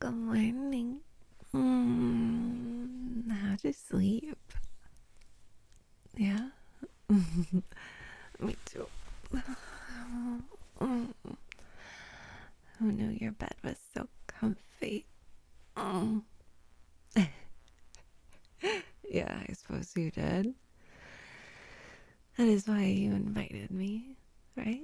Good morning. How'd you sleep? Yeah? Me too. Who knew your bed was so comfy? Mm. Yeah, I suppose you did. That is why you invited me, right?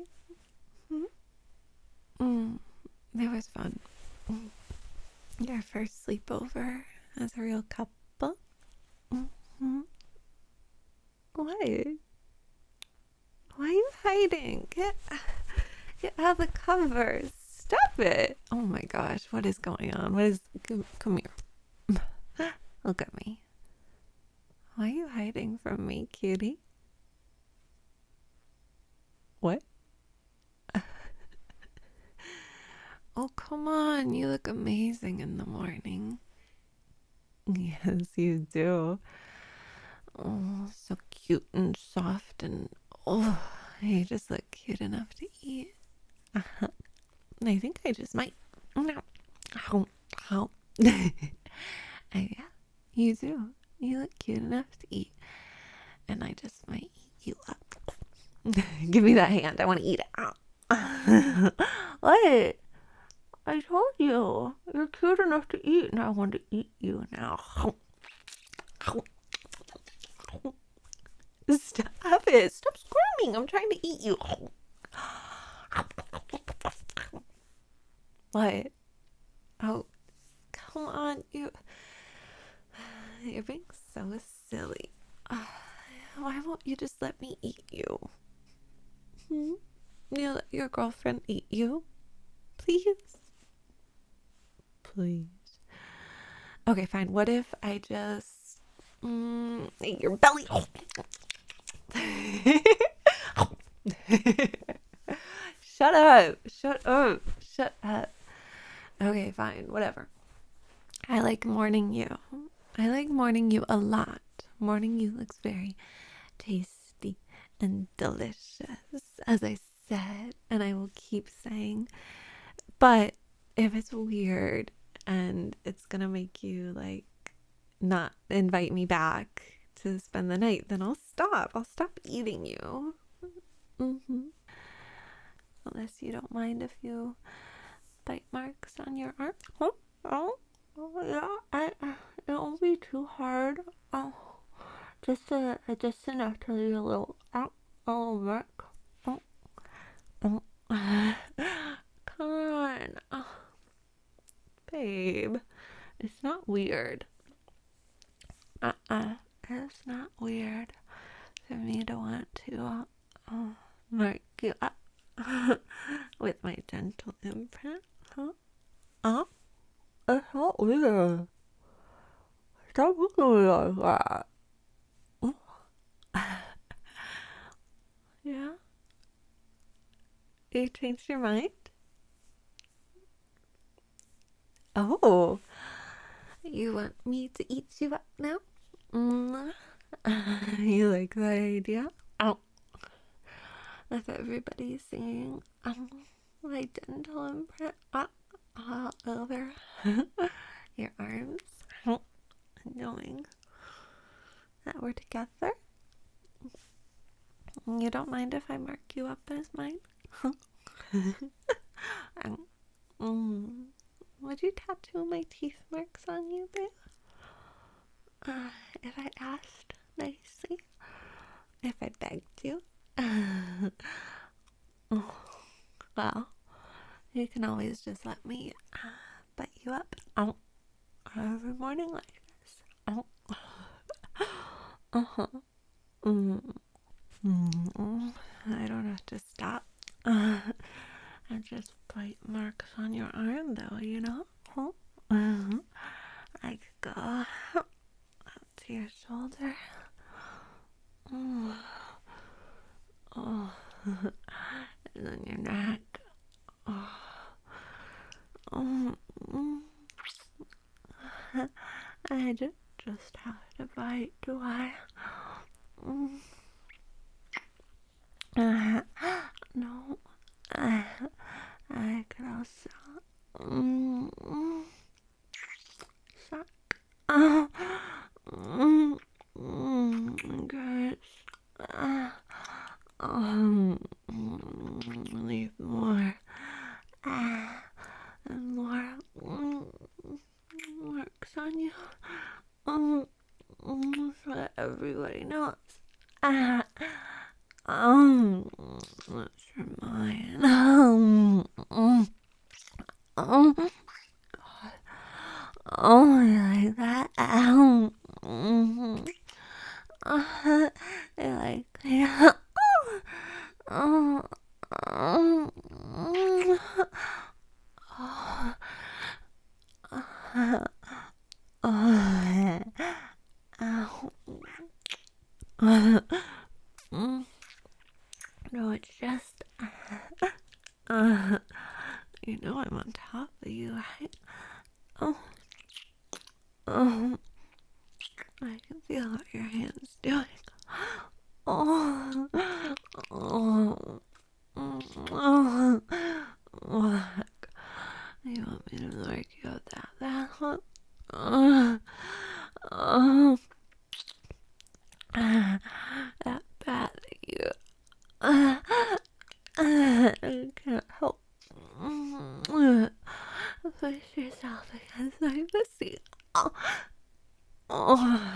It was fun. Your first sleepover as a real couple. Mm-hmm. What? Why are you hiding? Get out of the covers. Stop it. Oh my gosh, what is going on? Come here. Look at me. Why are you hiding from me, cutie? What? Oh, come on. You look amazing in the morning. Yes, you do. Oh, so cute and soft and oh, you just look cute enough to eat. I think I just might. Ow, ow. Yeah, you do. You look cute enough to eat. And I just might eat you up. Give me that hand. I want to eat it. What? I told you. You're cute enough to eat, and I want to eat you now. Stop it. Stop squirming. I'm trying to eat you. What? Oh, come on. You're being so silly. Why won't you just let me eat you? You let your girlfriend eat you? Please? Please. Okay, fine. What if I just eat your belly? Shut up. Shut up. Shut up. Okay, fine. Whatever. I like morning you. I like morning you a lot. Morning you looks very tasty and delicious, as I said, and I will keep saying. But if it's weird and it's gonna make you like not invite me back to spend the night, then I'll stop. I'll stop eating you. Unless you don't mind a few bite marks on your arm. Oh, yeah. It won't be too hard. Oh, just enough to leave a little mark. Oh. Come on. Oh, babe. It's not weird. It's not weird for me to want to mark you up with my gentle imprint. Huh? It's not weird. Stop looking at me like that. Yeah? You changed your mind? Oh, you want me to eat you up now? You like that idea? Oh, if everybody's saying, my dental imprint all over your arms, knowing that we're together. You don't mind if I mark you up as mine? Would you tattoo my teeth marks on you, babe? If I asked nicely? If I begged you? Well, you can always just let me bite you up every morning like this. Uh-huh. I don't have to stop. I just bite marks on your arm, though, you know? I could go up to your shoulder. Oh. And then your neck. I just have to bite, do I? No. I could also everybody knows. That's your mind. Um, oh, you like that? I like it. Oh, no, it's just, you know I'm on top of you, right? Oh, oh, I can feel what your hand's doing. Oh, oh, oh, what? You want me to work you out that one? Oh, that bad that you. I can't help. Push yourself against my pussy. Oh, oh,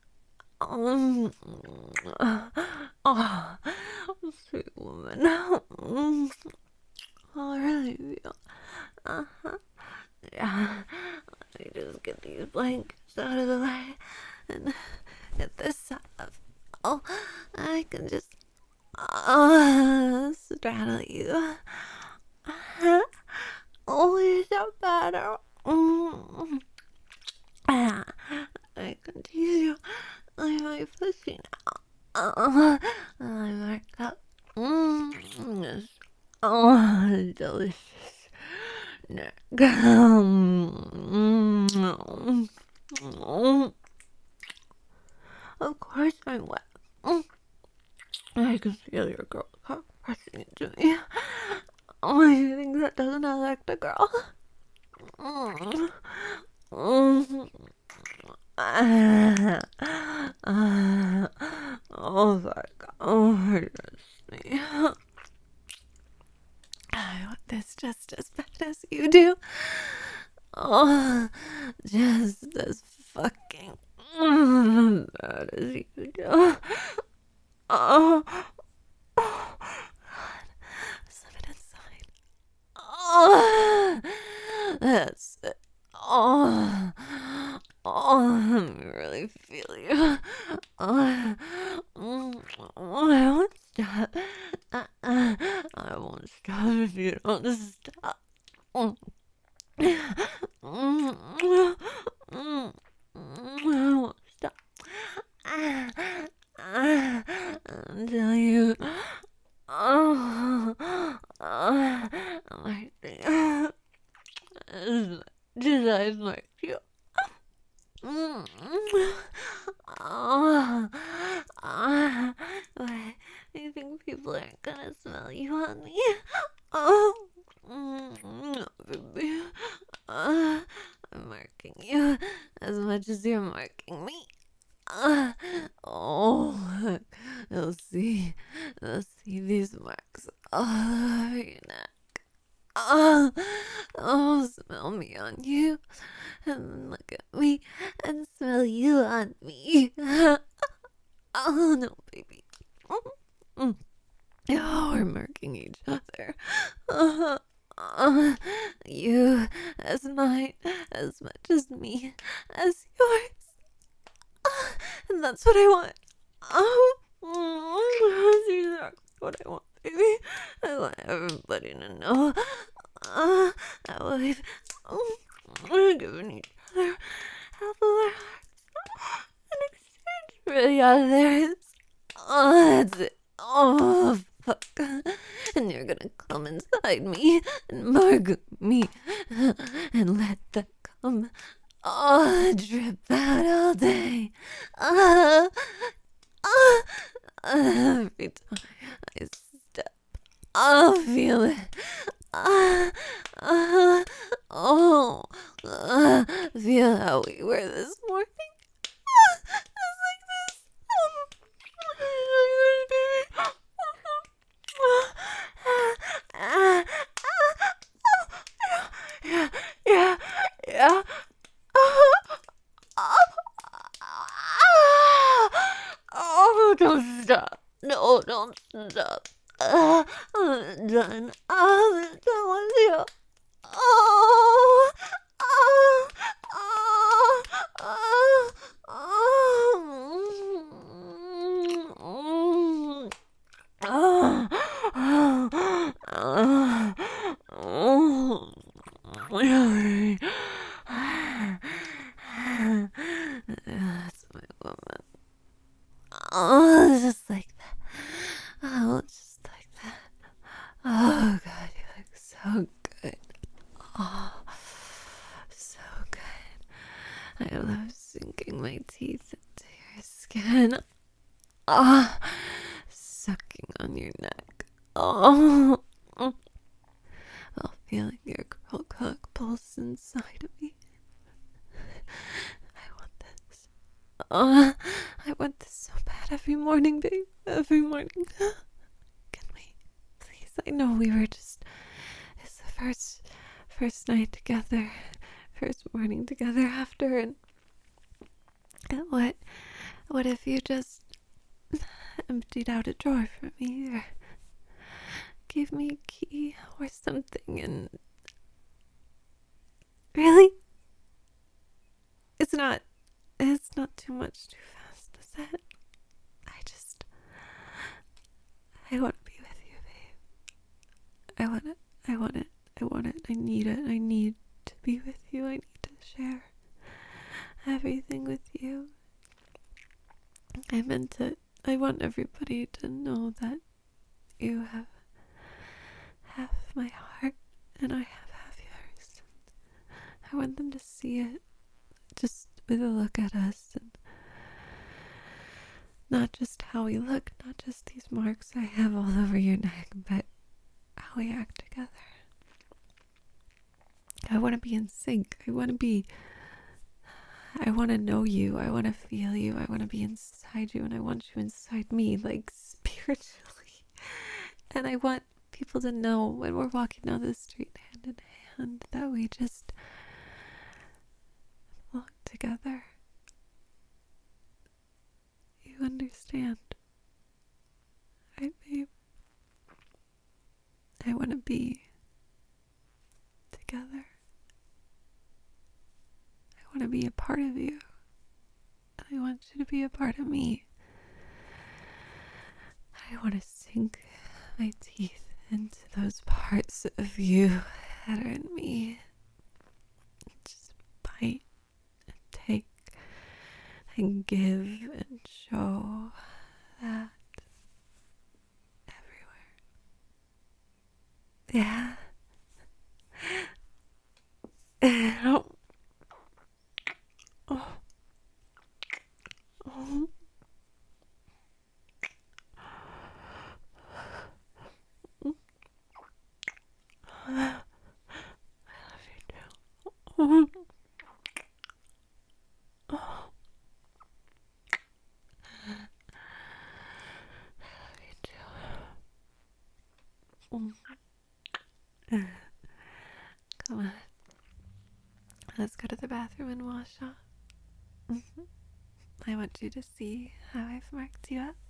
oh, sweet woman. Oh, I really feel. Yeah. Let me just get these blankets out of the way and get this up. Oh, I can just straddle you. Oh, you're so better. I can tease you like my pussy now. I mark up. Yes. Oh, delicious. Neck. Of course I'm wet. I can feel your girl cock pressing into me. Oh, you think that doesn't affect a girl? Oh my god, oh, just me. I want this just as bad as you do. Oh, just as fucking bad as you do. Oh, oh God, slip it inside. Oh, that's it. Oh, oh, I really feel you. Oh, I won't stop. I won't stop if you don't stop. I won't stop until you. Oh, my thing. Just eyes like you. Oh, wait, you think people aren't gonna smell you on me? Oh, no, baby. I'm marking you as much as you're marking me. Oh, they'll see these marks all over your neck. Oh, smell me on you, and look at me, and smell you on me. Oh, no, baby. Oh, we're marking each other. You as mine, as much as me, as yours. And that's what I want. That's exactly what I want, baby. I want everybody to know that we've given each other half of our hearts in exchange for the others. Oh, that's it. Oh, fuck. And you're gonna come inside me and mark me and let that come. Oh, drip out all day. Every time I step, I'll feel it. Feel how we were this morning. Just like this. Yeah, yeah, yeah. stop. I'm done. I'm done with you. Oh, oh, oh, oh, oh, oh, oh. That's my woman. Oh, just like that. Oh, just like that. Oh, God, you look so good. Oh, so good. I love sinking my teeth into your skin. Oh, sucking on your neck. Oh, while feeling your girl cock pulse inside of me. I want this. Oh, I want this so bad every morning, babe. Every morning. Can we, please? I know we were just. It's the first night together, first morning together after, and what if you just emptied out a drawer for me, or gave me a key or something? And really, it's not too much too fast, is it? I want to be with you, babe. I want it. I want it. I want it. I need it. I need to be with you. I need to share everything with you. I want everybody to know that you have half my heart and I have half yours. I want them to see it just with a look at us, and not just how we look, not just these marks I have all over your neck, but how we act together. I want to be in sync. I want to know you. I want to feel you. I want to be inside you, and I want you inside me, like spiritually. And I want people to know when we're walking down the street hand in hand that we just belong together. You understand, right, babe? I want to be together. I want to be a part of you. And I want you to be a part of me. I want to sink my teeth into those parts of you that are in me. Just bite and take and give and show that everywhere. Yeah. Oh. Oh. Oh. I love you too. Oh. Oh. I love you too. Come on. Let's go to the bathroom and wash off. I want you to see how I've marked you up.